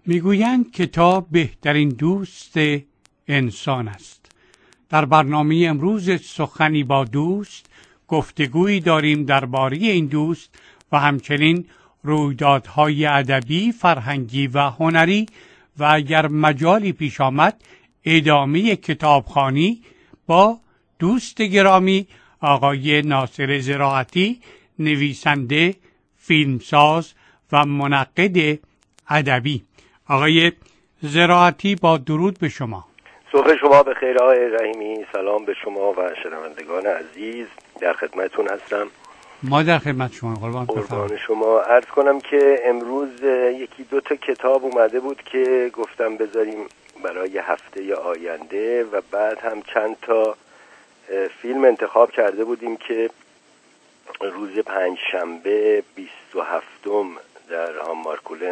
میگویند کتاب بهترین دوست انسان است. در برنامه امروز سخنی با دوست گفتگویی داریم درباره این دوست و همچنین رویدادهای ادبی، فرهنگی و هنری و اگر مجالی پیش آمد ادامه کتابخوانی با دوست گرامی آقای ناصر زراعتی، نویسنده، فیلمساز و منقد ادبی. آقای زراعتی با درود به شما. صبح شما بخیر آقای رحیمی. سلام به شما و شنوندگان عزیز، در خدمتتون هستم. ما در خدمت شما. قربان شما. عرض کنم که امروز یکی دو تا کتاب اومده بود که گفتم بذاریم برای هفته آینده و بعد هم چند تا فیلم انتخاب کرده بودیم که روز پنجشنبه 27 در هامارکولن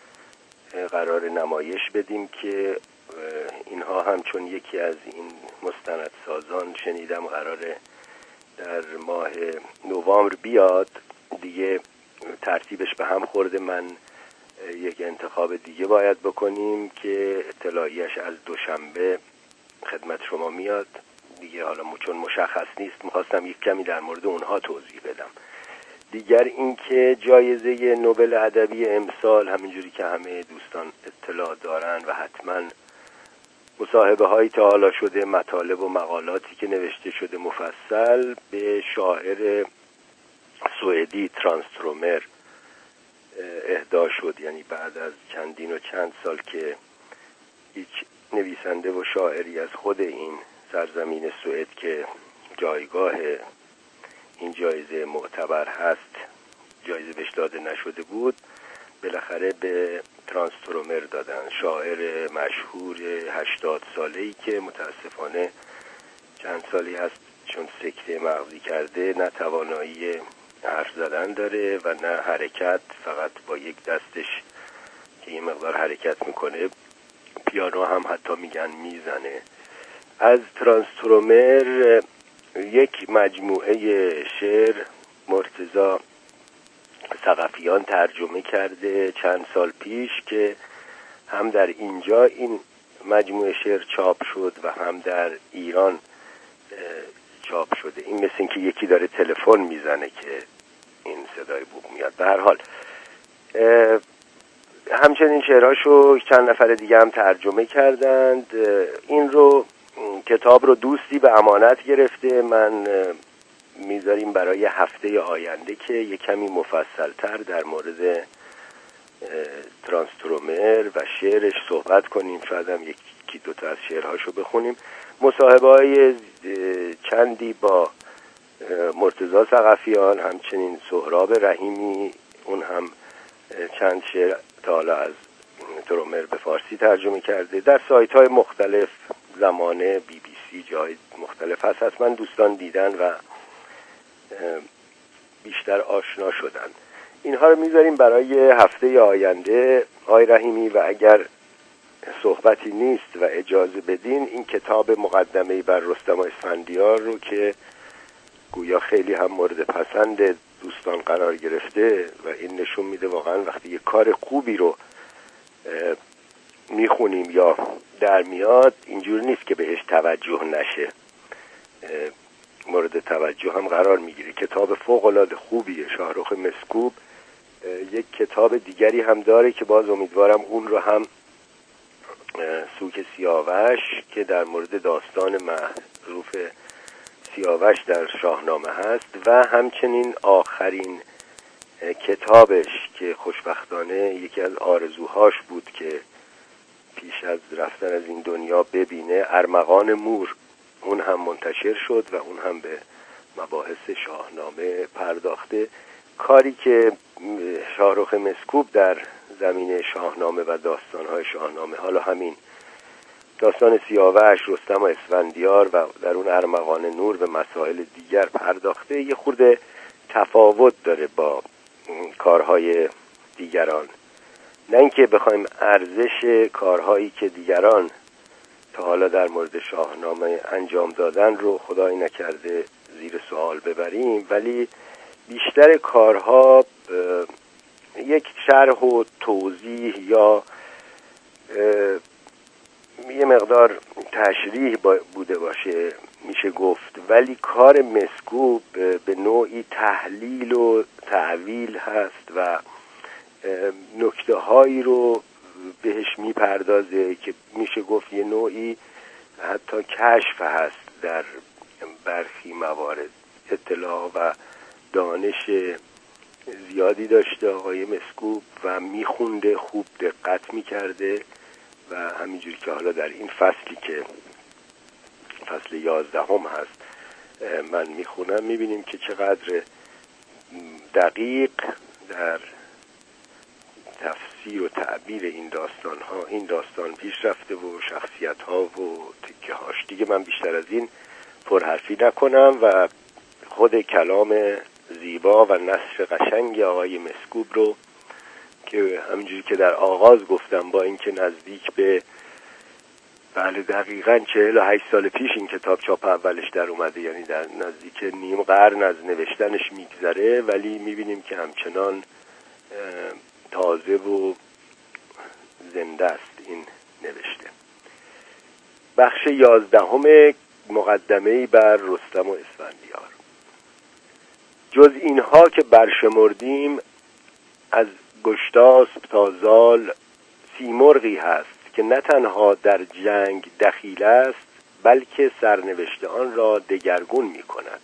قرار نمایش بدیم که اینها هم چون یکی از این مستندسازان شنیدم قراره در ماه نوامبر بیاد دیگه، ترتیبش به هم خورده. من یک انتخاب دیگه باید بکنیم که اطلاعیش از دوشنبه خدمت شما میاد دیگه. حالا چون مشخص نیست میخواستم یک کمی در مورد اونها توضیح بدم. دیگر این که جایزه نوبل ادبی امسال، همینجوری که همه دوستان اطلاع دارن و حتما مصاحبه هایی تا حالا شده، مطالب و مقالاتی که نوشته شده مفصل، به شاعر سوئدی ترانسترومر اهدا شد. یعنی بعد از چندین و چند سال که هیچ نویسنده و شاعری از خود این سرزمین سوئد که جایگاه این جایزه معتبر هست جایزه بهش داده نشده بود، بالاخره به ترانسترومر دادن. شاعر مشهور 80 ساله‌ای که متاسفانه چند سالی هست چون سکته مغزی کرده نه توانایی حرف زدن داره و نه حرکت، فقط با یک دستش که یه مقدار حرکت میکنه، پیانو هم حتی میگن میزنه. از ترانسترومر یک مجموعه شعر مرتضی ثقفیان ترجمه کرده چند سال پیش که هم در اینجا این مجموعه شعر چاپ شد و هم در ایران چاپ شده. این مثل این که یکی داره تلفن میزنه که این صدای بوق میاد. به هر حال همچنین شعرهاشو چند نفر دیگه هم ترجمه کردند. این رو کتاب رو دوستی به امانت گرفته. من میذاریم برای هفته آینده که یک کمی مفصل‌تر در مورد ترانسترومر و شعرش صحبت کنیم. شاید هم یکی دو تا از شعرهاشو بخونیم. مصاحبه‌های چندی با مرتضی ثقفیان، همچنین سهراب رحیمی، اون هم چند شعر تا حالا از ترومر به فارسی ترجمه کرده. در سایت‌های مختلف، زمانه، BBC، جای مختلف هست. حتما دوستان دیدن و بیشتر آشنا شدن. اینها رو میذاریم برای هفته آینده آقای رحیمی و اگر صحبتی نیست و اجازه بدین این کتاب مقدمه‌ای بر رستم اسفندیار رو که گویا خیلی هم مورد پسند دوستان قرار گرفته و این نشون میده واقعا وقتی یه کار خوبی رو میخونیم یا در میاد اینجور نیست که بهش توجه نشه، مورد توجه هم قرار میگیره. کتاب فوق‌العاده خوبیه. شاهرخ مسکوب یک کتاب دیگری هم داره که باز امیدوارم اون رو هم سوک سیاوش که در مورد داستان معروف سیاوش در شاهنامه هست و همچنین آخرین کتابش که خوشبختانه یکی از آرزوهاش بود که پیش از رفتن از این دنیا ببینه، ارمغان مور، اون هم منتشر شد و اون هم به مباحث شاهنامه پرداخته. کاری که شاهرخ مسکوب در زمینه شاهنامه و داستان‌های شاهنامه، حالا همین داستان سیاوش، رستم و اسفندیار و در اون ارمغان نور به مسائل دیگر پرداخته، یه خورده تفاوت داره با کارهای دیگران. نه اینکه بخوایم ارزش کارهایی که دیگران تا حالا در مورد شاهنامه انجام دادن رو خدای نکرده زیر سوال ببریم، ولی بیشتر کارها یک شرح و توضیح یا یه مقدار تشریح بوده باشه میشه گفت، ولی کار مسکوب به نوعی تحلیل و تعویل هست و نکته هایی رو بهش میپردازه که میشه گفت یه نوعی حتی کشف هست در برخی موارد. اطلاع و دانش زیادی داشته آقای مسکوب و میخونده، خوب دقت میکرده و همینجوری که حالا در این فصلی که فصل 11 هست من میخونم میبینیم که چقدر دقیق در تفسیر و تعبیر این داستان پیش رفته و شخصیت ها و تکه هاش. دیگه من بیشتر از این پرحرفی نکنم و خود کلام زیبا و نثر قشنگ آقای مسکوب رو که همینجوری که در آغاز گفتم با اینکه نزدیک به دقیقاً 48 سال پیش این کتاب چاپ اولش در اومده، یعنی در نزدیک نیم قرن از نوشتنش میگذره، ولی میبینیم که همچنان تازه و زنده است این نوشته. بخش 11 مقدمه‌ای بر رستم و اسفندیار. جز اینها که برشمردیم از گشتاسپ تا زال سیمرغی هست که نه تنها در جنگ دخیل است بلکه سرنوشت آن را دگرگون می کند.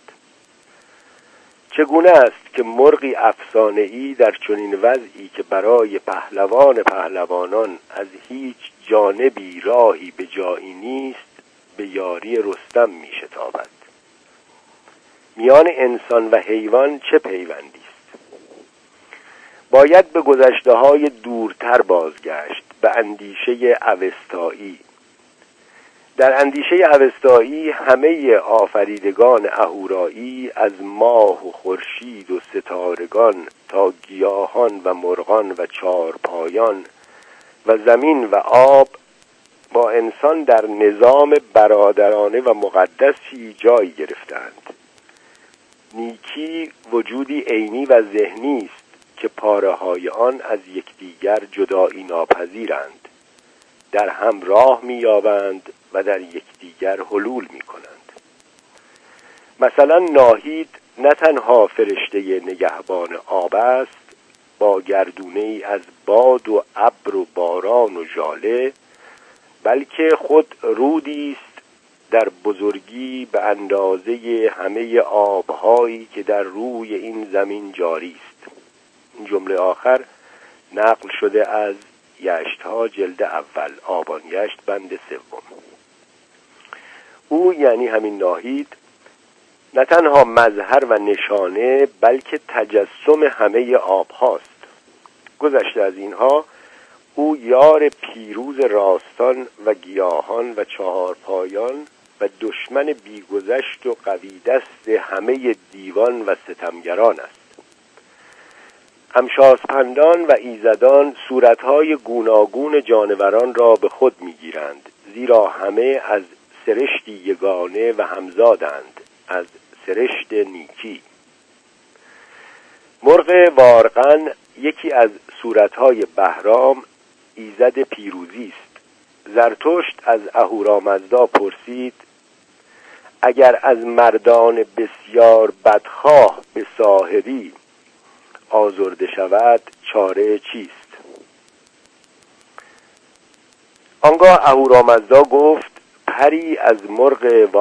چگونه است که مرغی افسانه‌ای در چنین وضعی که برای پهلوانان از هیچ جانبی راهی به جایی نیست به یاری رستم می شتابد؟ میان انسان و حیوان چه پیوندی است؟ باید به گذشته‌های دورتر بازگشت، به اندیشه اوستایی. در اندیشه اوستایی همه آفریدگان اهورایی از ماه و خورشید و ستارگان تا گیاهان و مرغان و چارپایان و زمین و آب با انسان در نظام برادرانه و مقدسی جای گرفتند. نیکی وجودی عینی و ذهنی است که پاره‌های آن از یکدیگر جدایی ناپذیرند، در هم راه می‌یابند و در یکدیگر حلول می‌کنند. مثلا ناهید نه تنها فرشته نگهبان آب است با گردونه‌ای از باد و ابر و باران و ژاله، بلکه خود رودی است در بزرگی به اندازه همه آب‌هایی که در روی این زمین جاری است. این جمله آخر نقل شده از یشت‌ها جلد اول، آبان یشت بند 3. او یعنی همین ناهید نه تنها مظهر و نشانه بلکه تجسم همه آب‌هاست. گذشته از اینها او یار پیروز راستان و گیاهان و چهارپایان و دشمن بیگذشت و قوی دست همه دیوان و ستمگران است. امشاسپندان و ایزدان صورتهای گوناگون جانوران را به خود میگیرند، زیرا همه از سرشتی یگانه و همزادند، از سرشت نیکی. مرغ وارقن یکی از صورتهای بهرام ایزد پیروزی است. زرتشت از اهورامزدا پرسید اگر از مردان بسیار بدخواه به ساحری آزرده شود چاره چیست؟ آنگاه اهورامزدا گفت پری از مرغ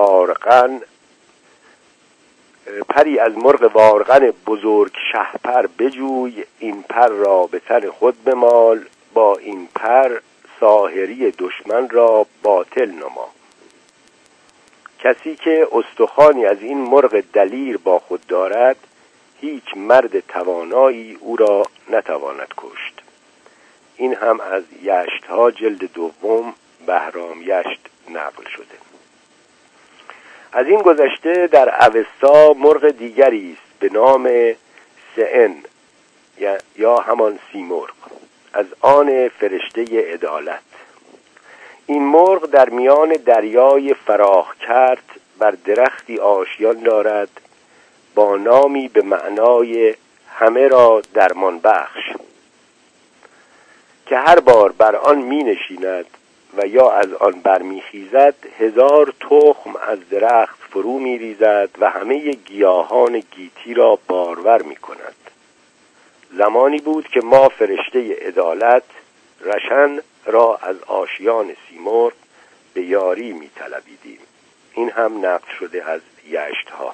وارقن بزرگ شهپر بجوی، این پر را به تن خود بمال، با این پر ساحری دشمن را باطل نما. کسی که استخوانی از این مرغ دلیر با خود دارد هیچ مرد توانایی او را نتواند کشت. این هم از یشت‌ها جلد 2 بهرام یشت نقل شده. از این گذشته در اوستا مرغ دیگری است به نام سئن یا همان سیمرغ، از آن فرشته عدالت. این مرغ در میان دریای فراخ کرد بر درختی آشیان دارد با نامی به معنای همه را درمان بخش. که هر بار بر آن می نشیند و یا از آن برمیخیزد 1000 تخم از درخت فرو می ریزد و همه گیاهان گیتی را بارور می کند. زمانی بود که ما فرشته عدالت رشن را از آشیان سیمرغ به یاری می طلبیدیم. این هم نقل شده از یشتها.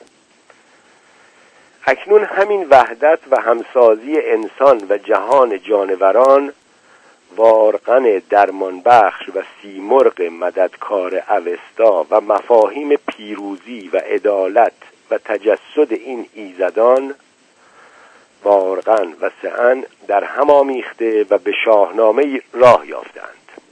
اکنون همین وحدت و همسازی انسان و جهان جانوران، وارغن درمانبخش و سیمرغ مددکار اوستا و مفاهیم پیروزی و عدالت و تجسد این ایزدان وارغن و سعن در هم آمیخته و به شاهنامه راه یافتند.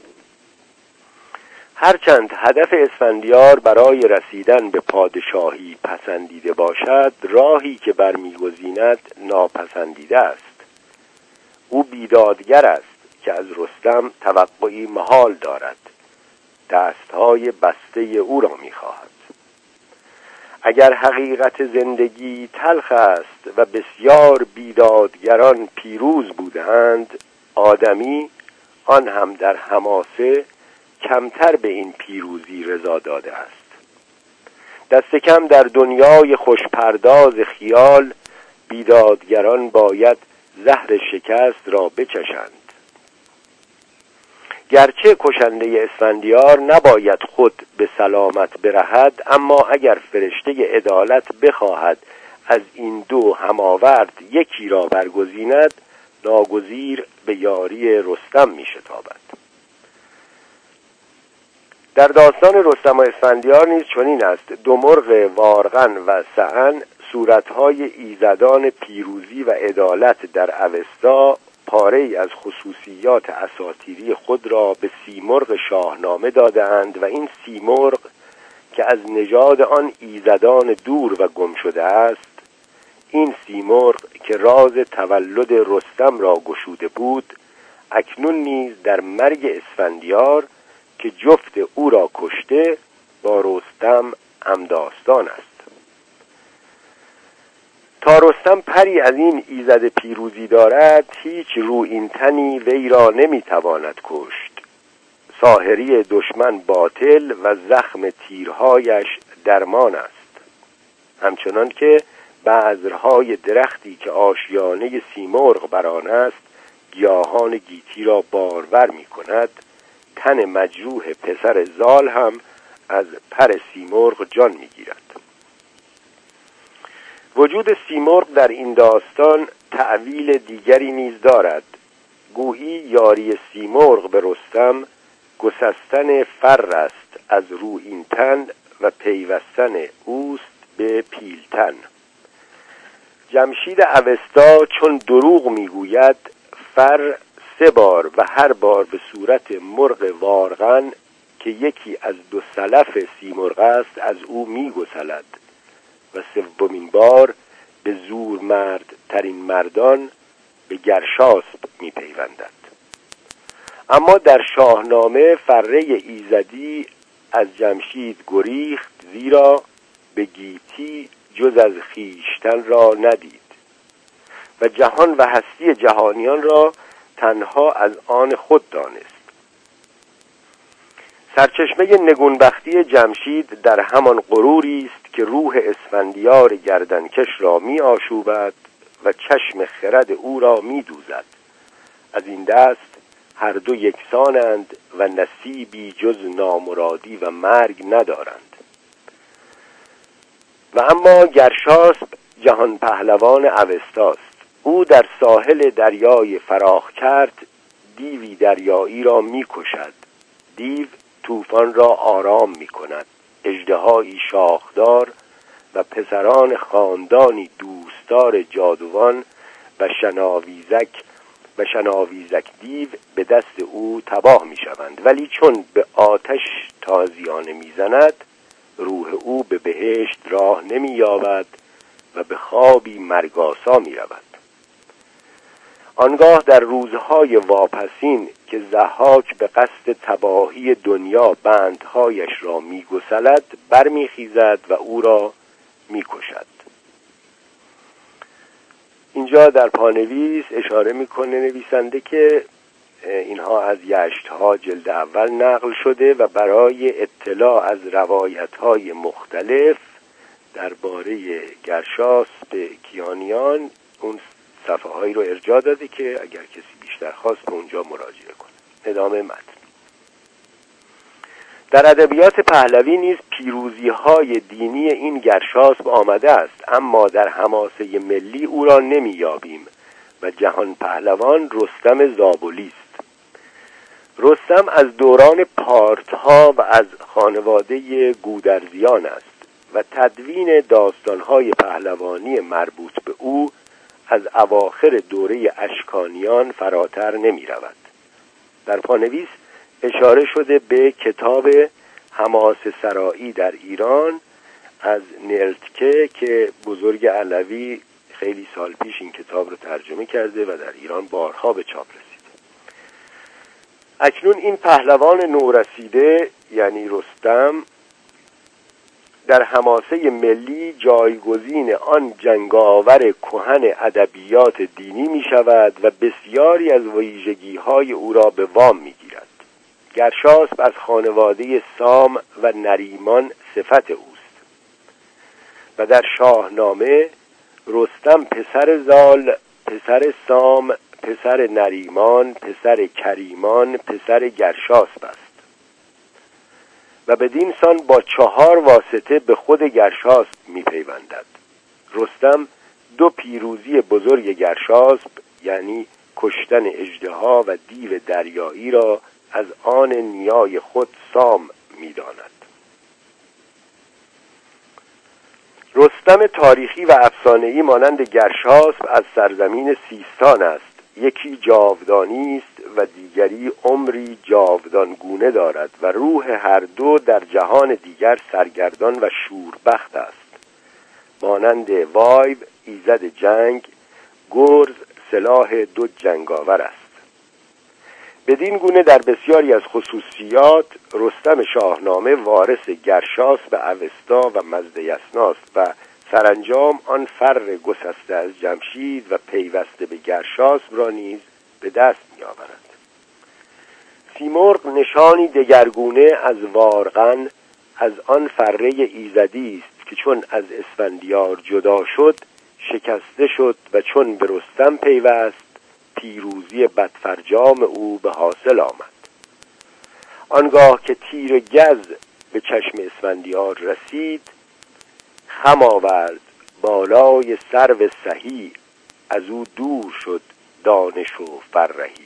هرچند هدف اسفندیار برای رسیدن به پادشاهی پسندیده باشد، راهی که برمیگزیند ناپسندیده است. او بیدادگر است که از رستم توقعی محال دارد، دستهای بسته او را می‌خواهد. اگر حقیقت زندگی تلخ است و بسیار بیدادگران پیروز بودند، آدمی آن هم در حماسه کمتر به این پیروزی رضا داده است. دست کم در دنیای خوشپرداز خیال بیدادگران باید زهر شکست را بچشند. گرچه کشنده اسفندیار نباید خود به سلامت برهد، اما اگر فرشته عدالت بخواهد از این دو هماورد یکی را برگزیند، ناگزیر به یاری رستم می شتابد. در داستان رستم و اسفندیار نیز چنین است. دو مرغ وارغن و سعن صورتهای ایزدان پیروزی و عدالت در اوستا پاره‌ای از خصوصیات اساطیری خود را به سیمرغ شاهنامه داده‌اند و این سیمرغ که از نژاد آن ایزدان دور و گم شده است، این سیمرغ که راز تولد رستم را گشوده بود، اکنون نیز در مرگ اسفندیار که جفت او را کشته با رستم همداستان است. تا رستم پری از این ایزد پیروزی دارد، هیچ رویینتنی وی را نمیتواند کشت. ساحری دشمن باطل و زخم تیرهایش درمان است. همچنان که بذرهای درختی که آشیانه سیمرغ بر آن است گیاهان گیتی را بارور می کند، تن مجروح پسر زال هم از پر سیمرغ جان می گیرد. وجود سیمرغ در این داستان تأویل دیگری نیز دارد. گویی یاری سیمرغ به رستم گسستن فر است از رویینتن و پیوستن اوست به پیلتن. جمشید اوستا چون دروغ میگوید، فر 3 بار و هر بار به صورت مرغ وارغن که یکی از 2 سلف سیمرغ است از او میگسلد و 3مین بار به زور مرد ترین مردان به گرشاسب میپیوندد. اما در شاهنامه فره ایزدی از جمشید گریخت، زیرا به گیتی جز از خیشتن را ندید و جهان و هستی جهانیان را تنها از آن خود دانست. سرچشمه نگونبختی جمشید در همان غروری است که روح اسفندیار گردنکش را می آشوبد و چشم خرد او را می دوزد. از این دست هر دو یکسانند و نصیبی جز نامرادی و مرگ ندارند. و اما گرشاسب جهان پهلوان اوستاست. او در ساحل دریای فراخ کرد دیوی دریایی را می کشد. دیو طوفان را آرام می کند. اژدهایی شاخدار و پسران خاندانی دوستدار جادوان و شناویزک دیو به دست او تباه می شوند. ولی چون به آتش تازیانه می زند، روح او به بهشت راه نمی یابد و به خوابی مرگاسا می رود. آنگاه در روزهای واپسین که ضحاک به قصد تباهی دنیا بندهایش را می‌گسلد، برمیخیزد و او را می‌کشد. اینجا در پانویس اشاره می‌کنه نویسنده که اینها از یشت‌ها جلد اول نقل شده و برای اطلاع از روایت‌های مختلف درباره گرشاسب کیانیان اون صفحه هایی رو ارجاع داده که اگر کسی بیشتر خواست به اونجا مراجعه کنه. ادامه متن. در ادبیات پهلوی نیز پیروزی‌های دینی این گرشاسب آمده است، اما در حماسه ملی او را نمی‌یابیم و جهان پهلوان رستم زابلی است. رستم از دوران پارت‌ها و از خانواده گودرزیان است و تدوین داستان‌های پهلوانی مربوط به او از اواخر دوره اشکانیان فراتر نمی‌رود. در پانویس اشاره شده به کتاب حماسه سرایی در ایران از نلتکه که بزرگ علوی خیلی سال پیش این کتاب رو ترجمه کرده و در ایران بارها به چاپ رسیده. اکنون این پهلوان نورسیده یعنی رستم در حماسه ملی جایگزین آن جنگاور کهن ادبیات دینی می شود و بسیاری از ویژگی‌های او را به وام می گیرد. گرشاسب از خانواده سام و نریمان صفت اوست و در شاهنامه رستم پسر زال، پسر سام، پسر نریمان، پسر کریمان، پسر گرشاسب است و بدین سان با 4 واسطه به خود گرشاسب می‌پیوندد. رستم 2 پیروزی بزرگ گرشاسب یعنی کشتن اژدها و دیو دریایی را از آن نیای خود سام می‌داند. رستم تاریخی و افسانه‌ای مانند گرشاسب از سرزمین سیستان است. یکی جاودانی است و دیگری عمری جاودانگونه دارد و روح هر دو در جهان دیگر سرگردان و شوربخت است. مانند وایو ایزد جنگ، گرز سلاح 2 جنگاور است. بدین گونه در بسیاری از خصوصیات رستم شاهنامه وارث گرشاسب اوستا و مزدیسناست و سرانجام آن فر گسسته از جمشید و پیوسته به گرشاسب را نیز به دست می‌آورد. سیمرغ نشانی دگرگونه از وارغن از آن فره ایزدی است که چون از اسفندیار جدا شد شکسته شد و چون به رستم پیوست پیروزی بدفرجام او به حاصل آمد. آنگاه که تیر گز به چشم اسفندیار رسید خم آورد بالای سرو سهی، از او دور شد دانش و فرهی.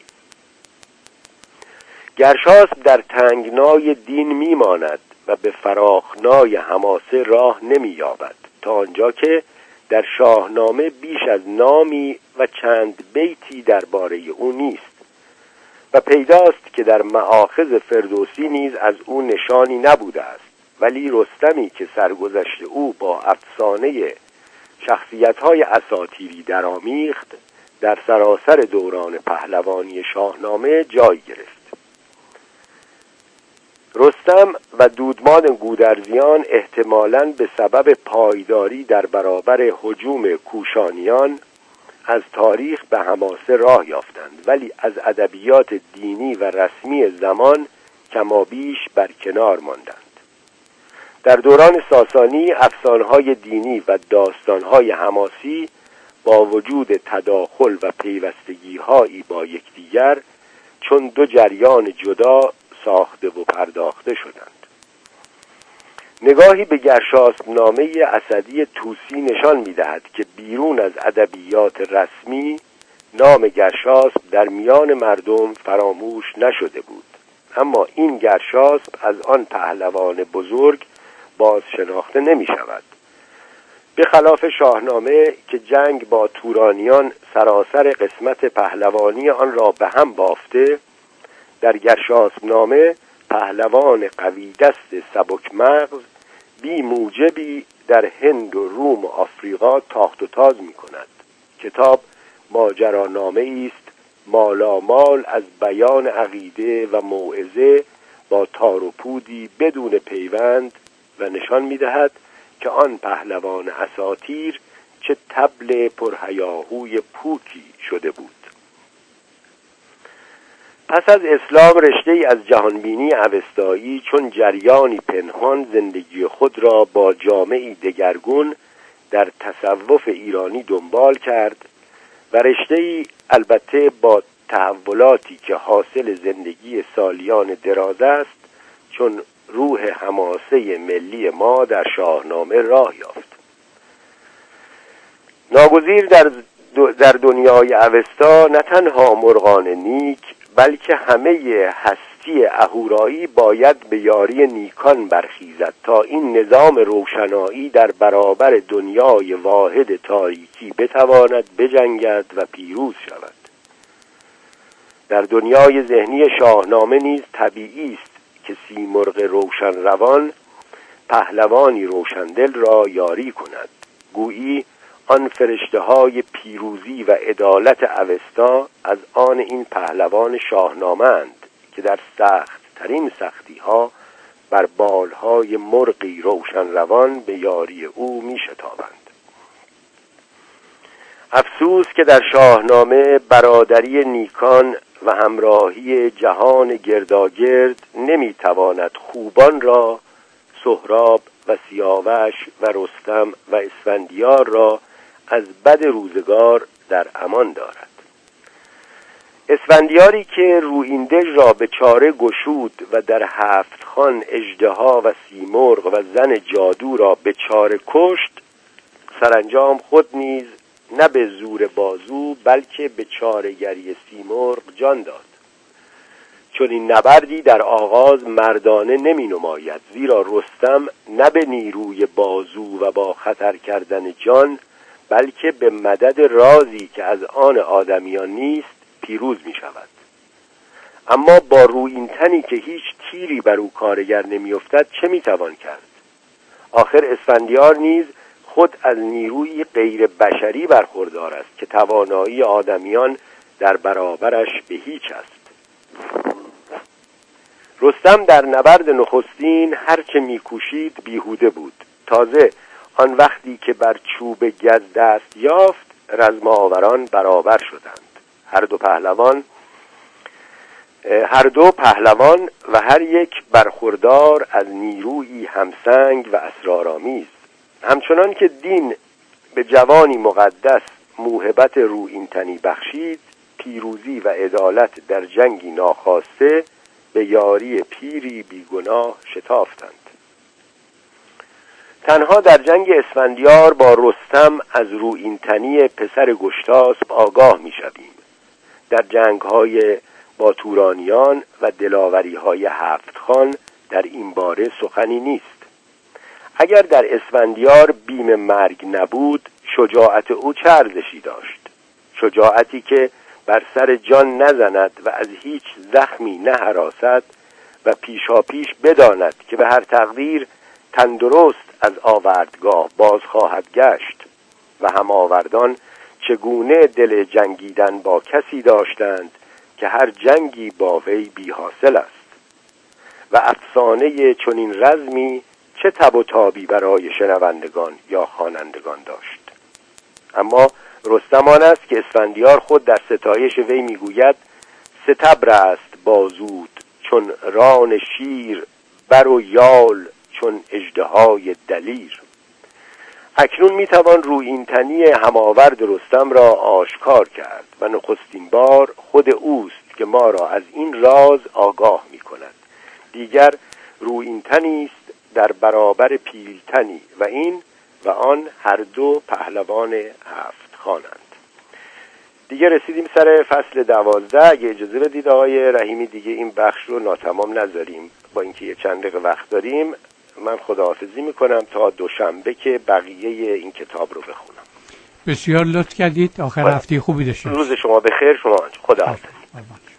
گرشاسب در تنگنای دین میماند و به فراخنای حماسه راه نمییابد تا آنجا که در شاهنامه بیش از نامی و چند بیتی درباره او نیست و پیداست که در مآخذ فردوسی نیز از او نشانی نبوده است. ولی رستمی که سرگذشت او با افسانه شخصیت‌های اساطیری درآمیخت در سراسر دوران پهلوانی شاهنامه جای گرفت. رستم و دودمان گودرزیان احتمالاً به سبب پایداری در برابر هجوم کوشانیان از تاریخ به حماسه راه یافتند، ولی از ادبیات دینی و رسمی زمان کمابیش برکنار ماندند. در دوران ساسانی افسانه‌های دینی و داستان‌های حماسی با وجود تداخل و پیوستگی‌هایی با یکدیگر چون 2 جریان جدا ساخته و پرداخته شدند. نگاهی به گرشاسب نامه اسدی طوسی نشان می‌دهد که بیرون از ادبیات رسمی نام گرشاسب در میان مردم فراموش نشده بود، اما این گرشاسب از آن پهلوان بزرگ باز شناخته نمی شود. به خلاف شاهنامه که جنگ با تورانیان سراسر قسمت پهلوانی آن را به هم بافته، در گرشاسب نامه پهلوان قوی دست سبک مغز بی موجبی در هند و روم و آفریقا تاخت و تاز می کند. کتاب ماجرانامه است مالامال از بیان عقیده و موعظه با تار و پودی بدون پیوند و نشان می‌دهد که آن پهلوان اساطیر چه طبل پرهیاهوی پوکی شده بود. پس از اسلام رشته‌ای از جهانبینی اوستایی چون جریانی پنهان زندگی خود را با جامعی دگرگون در تصوف ایرانی دنبال کرد و رشته‌ای البته با تحولاتی که حاصل زندگی سالیان دراز است چون روح حماسه ملی ما در شاهنامه راه یافت. ناگزیر در دنیای اوستا نه تنها مرغان نیک بلکه همه هستی اهورایی باید به یاری نیکان برخیزد تا این نظام روشنایی در برابر دنیای واحد تاریکی بتواند بجنگد و پیروز شود. در دنیای ذهنی شاهنامه نیز طبیعی است که سیمرغ روشن روان پهلوانی روشندل را یاری کند. گویی آن فرشته‌های پیروزی و عدالت اوستا از آن این پهلوان شاهنامه‌اند که در سخت‌ترین سختی‌ها بر بالهای مرغی روشن روان به یاری او می‌شتابند. افسوس که در شاهنامه برادری نیکان و همراهی جهان گرداگرد نمی‌تواند خوبان را، سهراب و سیاوش و رستم و اسفندیار را از بد روزگار در امان دارد. اسفندیاری که رویندژ را به چاره گشود و در 7 خوان اژدها و سیمرغ و زن جادو را به چاره کشت، سرانجام خود نیز نه به زور بازو بلکه به چاره‌گری سیمرغ جان داد. چون این نبردی در آغاز مردانه نمی نماید، زیرا رستم نه به نیروی بازو و با خطر کردن جان بلکه به مدد رازی که از آن آدمیان نیست پیروز می شود. اما با رویینتنی که هیچ تیری بر او کارگر نمی افتد چه می توان کرد؟ آخر اسفندیار نیز خود از نیروی غیر بشری برخوردار است که توانایی آدمیان در برابرش به هیچ است. رستم در نبرد نخستین هرچه می‌کوشید بیهوده بود. تازه آن وقتی که بر چوب گز دست یافت رزم آوران برابر شدند. هر دو پهلوان و هر یک برخوردار از نیرویی همسنگ و اسرارآمیز. همچنان که دین به جوانی مقدس موهبت رویینتنی بخشید، پیروزی و عدالت در جنگی ناخواسته به یاری پیری بیگناه شتافتند. تنها در جنگ اسفندیار با رستم از رویینتنی پسر گشتاسپ آگاه می‌شویم. در جنگ‌های با تورانیان و دلاوری‌های 7 خوان در این باره سخنی نیست. اگر در اسفندیار بیم مرگ نبود، شجاعت او چه ارزشی داشت؟ شجاعتی که بر سر جان نزند و از هیچ زخمی نهراسد و پیشاپیش بداند که به هر تقدیر تندرست از آوردگاه باز خواهد گشت. و هم آوردان چگونه دل جنگیدن با کسی داشتند که هر جنگی با وی بی حاصل است. و افسانه چنین رزمی چه تب و تابی برای شنوندگان یا خوانندگان داشت. اما رستم آن است که اسفندیار خود در ستایش وی میگوید: ستبر است بازود چون ران شیر، بر و یال چون اژدهای دلیر. اکنون میتوان رویینتنی هماورد رستم را آشکار کرد و نخستین بار خود اوست که ما را از این راز آگاه میکند. دیگر رویینتنی است در برابر پیلتنی و این و آن هر دو پهلوان 7 خوانند. دیگه رسیدیم سر فصل 12. اگه اجازه بدید آقای رحیمی دیگه این بخش رو ناتمام نذاریم. با اینکه یه چند دقیقه وقت داریم من خداحافظی میکنم تا دوشنبه که بقیه این کتاب رو بخونم. بسیار لطف کردید. آخر هفته خوبی داشته. روز شما بخیر. شما خداحافظ.